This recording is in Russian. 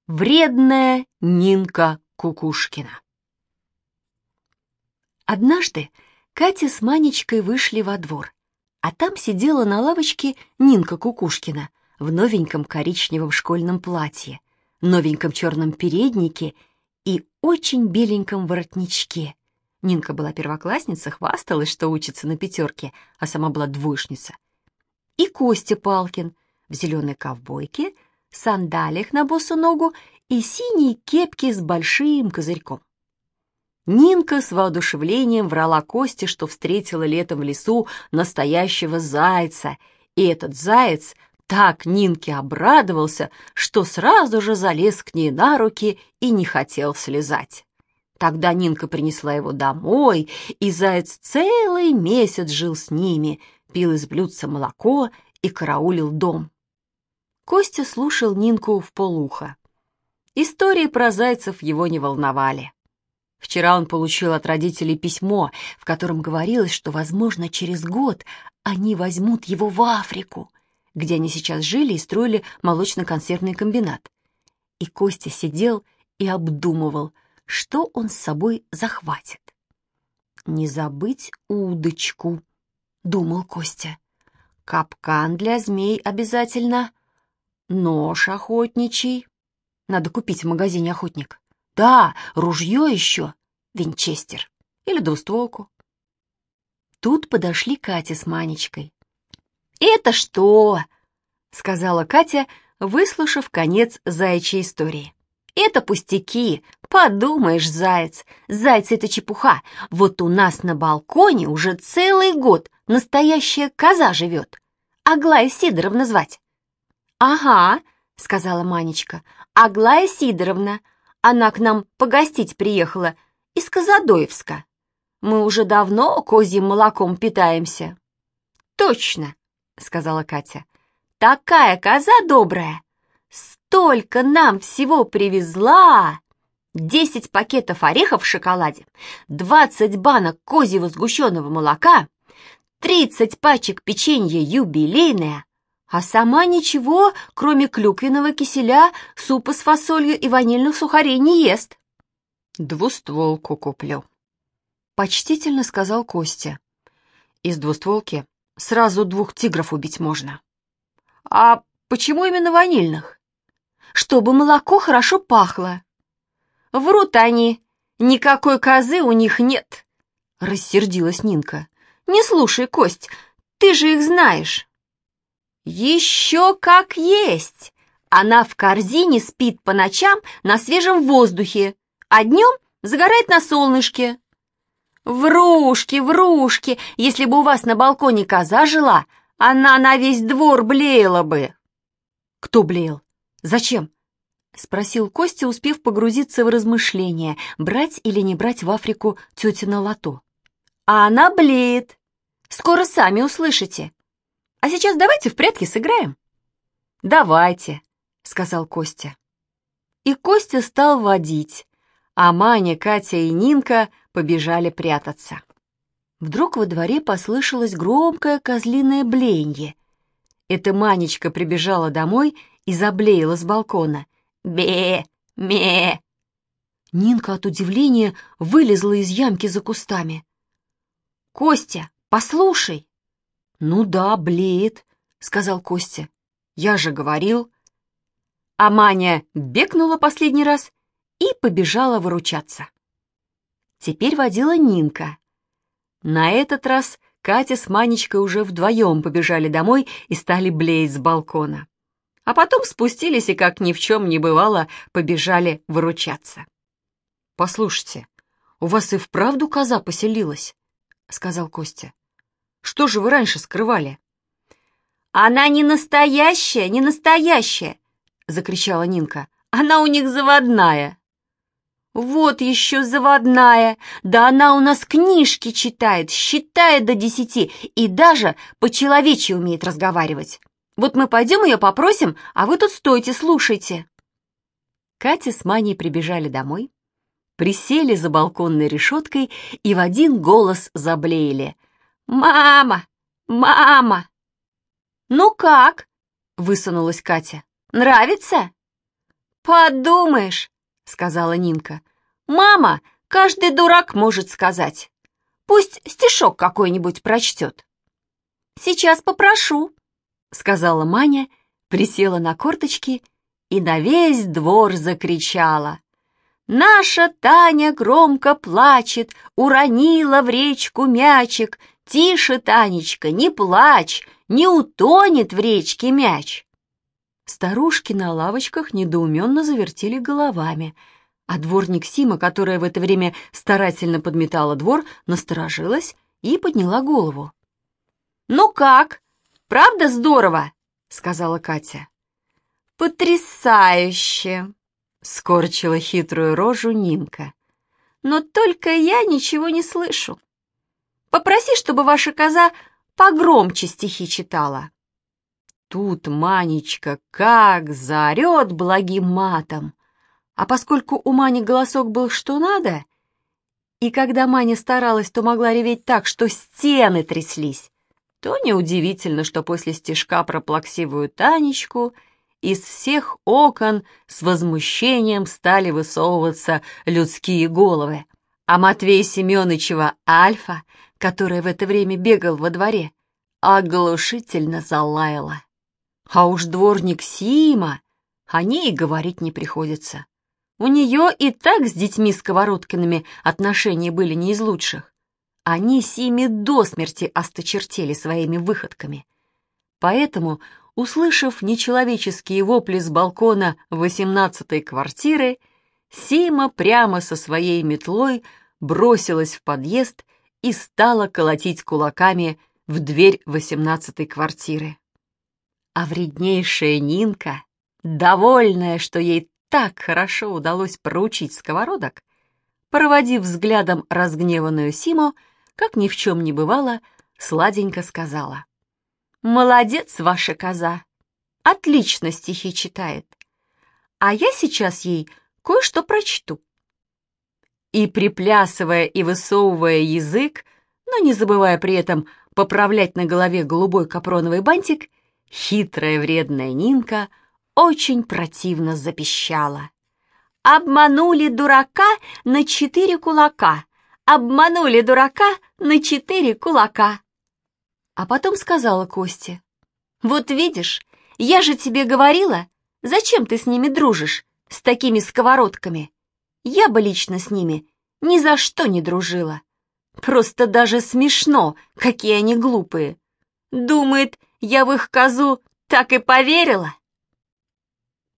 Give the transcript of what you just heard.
Вредная Нинка Кукушкина. Однажды Катя с Манечкой вышли во двор, а там сидела на лавочке Нинка Кукушкина в новеньком коричневом школьном платье, новеньком черном переднике и очень беленьком воротничке. Нинка была первоклассница, хвасталась, что учится на 5, а сама была двоечница. И Костя Палкин в зеленой ковбойке, сандалиях на босу ногу и синей кепке с большим козырьком. Нинка с воодушевлением врала Косте, что встретила летом в лесу настоящего зайца, и этот заяц так Нинке обрадовался, что сразу же залез к ней на руки и не хотел слезать. Тогда Нинка принесла его домой, и заяц целый месяц жил с ними, пил из блюдца молоко и караулил дом. Костя слушал Нинку вполуха. Истории про зайцев его не волновали. Вчера он получил от родителей письмо, в котором говорилось, что, возможно, через год они возьмут его в Африку, где они сейчас жили и строили молочно-консервный комбинат. И Костя сидел и обдумывал, что он с собой захватит. «Не забыть удочку», — думал Костя. «Капкан для змей обязательно. Нож охотничий. Надо купить в магазине «Охотник». Да, ружье еще, винчестер или двустволку». Тут подошли Катя с Манечкой. «Это что?» — сказала Катя, выслушав конец заячьей истории. «Это пустяки. Подумаешь, заяц. Зайцы — это чепуха. Вот у нас на балконе уже целый год настоящая коза живет. Аглая Сидоровна звать». «Ага», — сказала Манечка, — «Аглая Сидоровна. Она к нам погостить приехала из Казадоевска. Мы уже давно козьим молоком питаемся». «Точно», — сказала Катя. «Такая коза добрая. Столько нам всего привезла. 10 пакетов орехов в шоколаде, 20 банок козьего сгущенного молока, 30 пачек печенья юбилейное, а сама ничего, кроме клюквенного киселя, супа с фасолью и ванильных сухарей не ест». «Двустволку куплю», — почтительно сказал Костя. «Из двустволки сразу 2 тигров убить можно». «А почему именно ванильных?» «Чтобы молоко хорошо пахло». «Врут они, никакой козы у них нет», — рассердилась Нинка. «Не слушай, Кость, ты же их знаешь». «Еще как есть! Она в корзине спит по ночам на свежем воздухе, а днем загорает на солнышке». «Врушки, врушки! Если бы у вас на балконе коза жила, она на весь двор блеяла бы». «Кто блеял? Зачем?» — спросил Костя, успев погрузиться в размышления, брать или не брать в Африку тетино лото. «А она блеет. Скоро сами услышите. А сейчас давайте в прятки сыграем». «Давайте», — сказал Костя. И Костя стал водить, а Маня, Катя и Нинка побежали прятаться. Вдруг во дворе послышалось громкое козлиное блеяние. Это Манечка прибежала домой и заблеяла с балкона. «Бе! Ме!» Нинка от удивления вылезла из ямки за кустами. «Костя, послушай!» «Ну да, блеет», — сказал Костя. «Я же говорил». А Маня бекнула последний раз и побежала выручаться. Теперь водила Нинка. На этот раз Катя с Манечкой уже вдвоем побежали домой и стали блеять с балкона. А потом спустились и, как ни в чем не бывало, побежали выручаться. «Послушайте, у вас и вправду коза поселилась?» — сказал Костя. «Что же вы раньше скрывали?» «Она не настоящая, не настоящая!» — закричала Нинка. «Она у них заводная». «Вот еще заводная! Да она у нас книжки читает, считает до 10 и даже по-человечьи умеет разговаривать. Вот мы пойдем ее попросим, а вы тут стойте, слушайте». Катя с Маней прибежали домой, присели за балконной решеткой и в один голос заблеяли. «Мама! Мама!» «Ну как?» — высунулась Катя. «Нравится?» «Подумаешь», — сказала Нинка. «Мама, каждый дурак может сказать. Пусть стишок какой-нибудь прочтет». «Сейчас попрошу», — сказала Маня, присела на корточки и на весь двор закричала. «Наша Таня громко плачет, уронила в речку мячик. Тише, Танечка, не плачь, не утонет в речке мяч». Старушки на лавочках недоуменно завертели головами, а дворник Сима, которая в это время старательно подметала двор, насторожилась и подняла голову. «Ну как? Правда здорово?» — сказала Катя. «Потрясающе!» — скорчила хитрую рожу Нинка. «Но только я ничего не слышу. Попроси, чтобы ваша коза погромче стихи читала». Тут Манечка как заорет благим матом. А поскольку у Мани голосок был что надо, и когда Маня старалась, то могла реветь так, что стены тряслись, то неудивительно, что после стишка про плаксивую Танечку из всех окон с возмущением стали высовываться людские головы. А Матвея Семёнычева Альфа, которая в это время бегал во дворе, оглушительно залаяла. А уж дворник Сима, о ней и говорить не приходится. У нее и так с детьми Сковородкиными отношения были не из лучших. Они Симе до смерти осточертели своими выходками. Поэтому, услышав нечеловеческие вопли с балкона 18-й квартиры, Сима прямо со своей метлой бросилась в подъезд и стала колотить кулаками в дверь 18-й квартиры. А вреднейшая Нинка, довольная, что ей так хорошо удалось проучить сковородок, проводив взглядом разгневанную Симу, как ни в чем не бывало, сладенько сказала: «Молодец ваша коза, отлично стихи читает, а я сейчас ей кое-что прочту». И, приплясывая и высовывая язык, но не забывая при этом поправлять на голове голубой капроновый бантик, хитрая вредная Нинка очень противно запищала. «Обманули дурака на 4 кулака! Обманули дурака на 4 кулака!» А потом сказала Косте: «Вот видишь, я же тебе говорила, зачем ты с ними дружишь, с такими сковородками? Я бы лично с ними ни за что не дружила. Просто даже смешно, какие они глупые. Думает, я в их козу так и поверила».